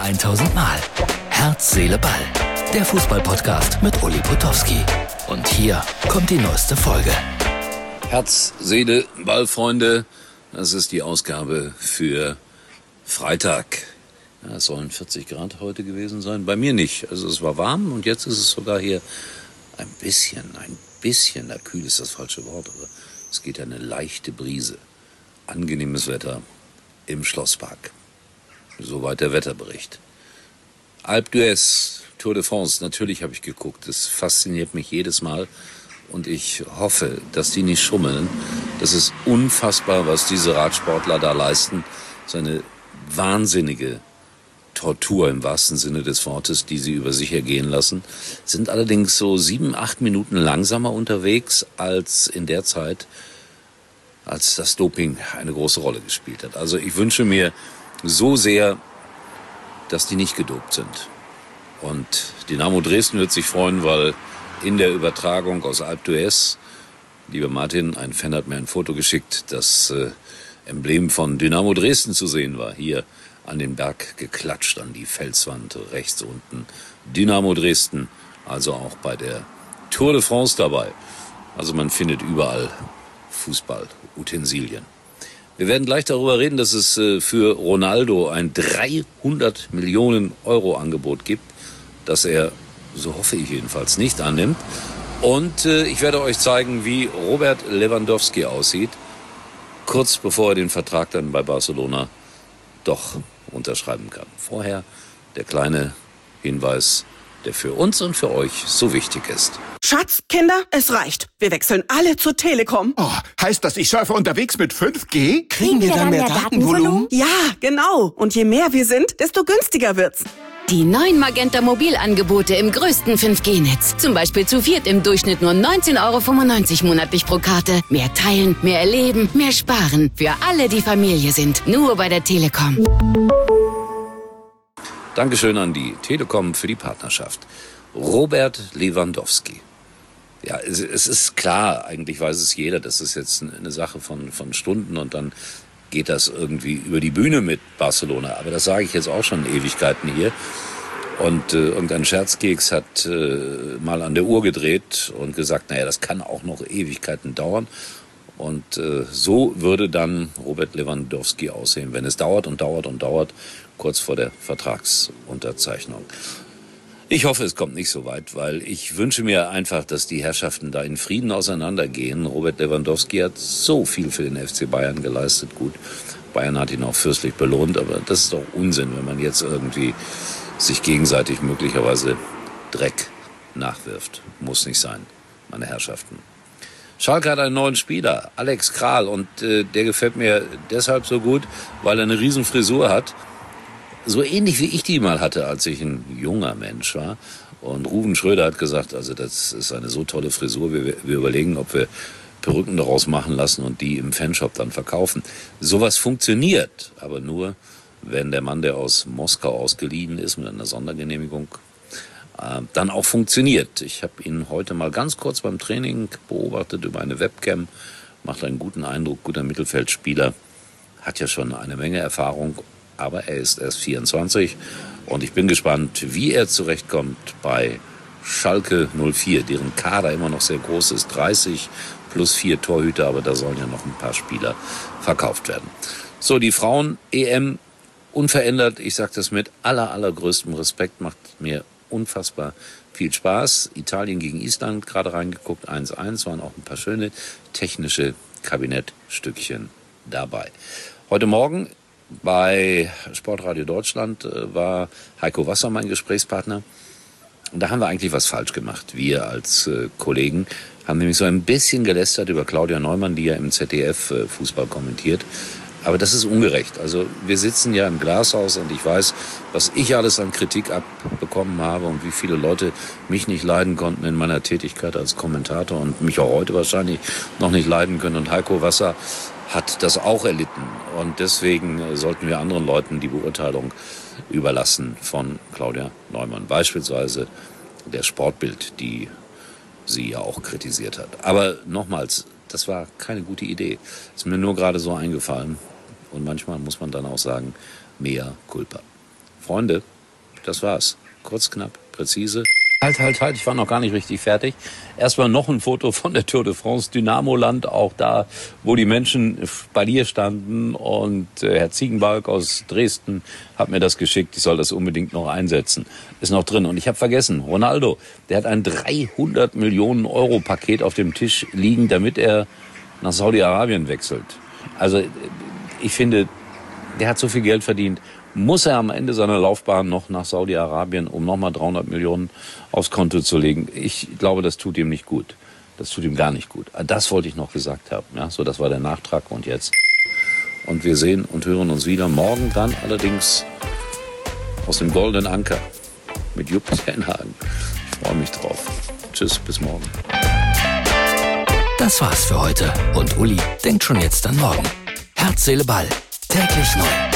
1000 Mal. Herz, Seele, Ball. Der Fußball-Podcast mit Uli Potowski. Und hier kommt die neueste Folge. Herz, Seele, Ball, Freunde. Das ist die Ausgabe für Freitag. Ja, es sollen 40 Grad heute gewesen sein. Bei mir nicht. Also es war warm und jetzt ist es sogar hier ein bisschen, na, kühl ist das falsche Wort, aber es geht ja eine leichte Brise. Angenehmes Wetter im Schlosspark. Soweit der Wetterbericht. Alpe d'Huez, Tour de France, natürlich habe ich geguckt. Das fasziniert mich jedes Mal. Und ich hoffe, dass die nicht schummeln. Das ist unfassbar, was diese Radsportler da leisten. So eine wahnsinnige Tortur im wahrsten Sinne des Wortes, die sie über sich ergehen lassen. Sind allerdings so 7-8 Minuten langsamer unterwegs als in der Zeit, als das Doping eine große Rolle gespielt hat. Also ich wünsche mir so sehr, dass die nicht gedopt sind. Und Dynamo Dresden wird sich freuen, weil in der Übertragung aus Alpe d'Huez, lieber Martin, ein Fan hat mir ein Foto geschickt, das Emblem von Dynamo Dresden zu sehen war. Hier an den Berg geklatscht, an die Felswand rechts unten. Dynamo Dresden, also auch bei der Tour de France dabei. Also man findet überall Fußballutensilien. Wir werden gleich darüber reden, dass es für Ronaldo ein 300 Millionen Euro Angebot gibt, das er, so hoffe ich jedenfalls, nicht annimmt. Und ich werde euch zeigen, wie Robert Lewandowski aussieht, kurz bevor er den Vertrag dann bei Barcelona doch unterschreiben kann. Vorher der kleine Hinweis, der für uns und für euch so wichtig ist. Schatz, Kinder, es reicht. Wir wechseln alle zur Telekom. Oh, heißt das, ich surfe unterwegs mit 5G? Kriegen wir dann mehr Datenvolumen? Ja, genau. Und je mehr wir sind, desto günstiger wird's. Die neuen Magenta Mobilangebote im größten 5G-Netz. Zum Beispiel zu viert im Durchschnitt nur 19,95 € monatlich pro Karte. Mehr teilen, mehr erleben, mehr sparen. Für alle, die Familie sind. Nur bei der Telekom. Dankeschön an die Telekom für die Partnerschaft. Robert Lewandowski. Ja, es ist klar, eigentlich weiß es jeder, das ist jetzt eine Sache von Stunden und dann geht das irgendwie über die Bühne mit Barcelona. Aber das sage ich jetzt auch schon Ewigkeiten hier. Und irgendein Scherzkeks hat mal an der Uhr gedreht und gesagt, naja, das kann auch noch Ewigkeiten dauern. Und so würde dann Robert Lewandowski aussehen, wenn es dauert und dauert und dauert, kurz vor der Vertragsunterzeichnung. Ich hoffe, es kommt nicht so weit, weil ich wünsche mir einfach, dass die Herrschaften da in Frieden auseinandergehen. Robert Lewandowski hat so viel für den FC Bayern geleistet. Gut, Bayern hat ihn auch fürstlich belohnt, aber das ist doch Unsinn, wenn man jetzt irgendwie sich gegenseitig möglicherweise Dreck nachwirft. Muss nicht sein, meine Herrschaften. Schalke hat einen neuen Spieler, Alex Kral, und der gefällt mir deshalb so gut, weil er eine riesen Frisur hat. So ähnlich wie ich die mal hatte, als ich ein junger Mensch war. Und Ruven Schröder hat gesagt, also das ist eine so tolle Frisur, wir überlegen, ob wir Perücken daraus machen lassen und die im Fanshop dann verkaufen. Sowas funktioniert, aber nur, wenn der Mann, der aus Moskau ausgeliehen ist mit einer Sondergenehmigung, dann auch funktioniert. Ich habe ihn heute mal ganz kurz beim Training beobachtet über eine Webcam, macht einen guten Eindruck, guter Mittelfeldspieler, hat ja schon eine Menge Erfahrung, aber er ist erst 24 und ich bin gespannt, wie er zurechtkommt bei Schalke 04, deren Kader immer noch sehr groß ist, 30 plus 4 Torhüter, aber da sollen ja noch ein paar Spieler verkauft werden. So, die Frauen-EM unverändert, ich sage das mit allergrößtem Respekt, macht mir unfassbar viel Spaß. Italien gegen Island, gerade reingeguckt, 1-1, waren auch ein paar schöne technische Kabinettstückchen dabei. Heute Morgen bei Sportradio Deutschland war Heiko Wasser mein Gesprächspartner. Und da haben wir eigentlich was falsch gemacht. Wir als Kollegen haben nämlich so ein bisschen gelästert über Claudia Neumann, die ja im ZDF Fußball kommentiert. Aber das ist ungerecht. Also wir sitzen ja im Glashaus und ich weiß, was ich alles an Kritik abbekommen habe und wie viele Leute mich nicht leiden konnten in meiner Tätigkeit als Kommentator und mich auch heute wahrscheinlich noch nicht leiden können. Und Heiko Wasser hat das auch erlitten. Und deswegen sollten wir anderen Leuten die Beurteilung überlassen von Claudia Neumann. Beispielsweise der Sportbild, die sie ja auch kritisiert hat. Aber nochmals, das war keine gute Idee. Ist mir nur gerade so eingefallen. Und manchmal muss man dann auch sagen, mea culpa. Freunde, Das war's. Kurz, knapp, präzise. Halt, ich war noch gar nicht richtig fertig. Erstmal noch ein Foto von der Tour de France, Dynamoland, auch da, wo die Menschen Spalier standen. Und Herr Ziegenbalg aus Dresden hat mir das geschickt. Ich soll das unbedingt noch einsetzen. Ist noch drin. Und ich habe vergessen, Ronaldo, der hat ein 300 Millionen Euro Paket auf dem Tisch liegen, damit er nach Saudi-Arabien wechselt. Also ich finde, der hat so viel Geld verdient. Muss er am Ende seiner Laufbahn noch nach Saudi-Arabien, um nochmal 300 Millionen aufs Konto zu legen? Ich glaube, das tut ihm nicht gut. Das tut ihm gar nicht gut. Das wollte ich noch gesagt haben. Ja, so, das war der Nachtrag und jetzt. Und wir sehen und hören uns wieder morgen dann allerdings aus dem Goldenen Anker mit Jupp Tenhagen. Ich freue mich drauf. Tschüss, bis morgen. Das war's für heute. Und Uli denkt schon jetzt an morgen. Herz, Seele, Ball. Täglich neu.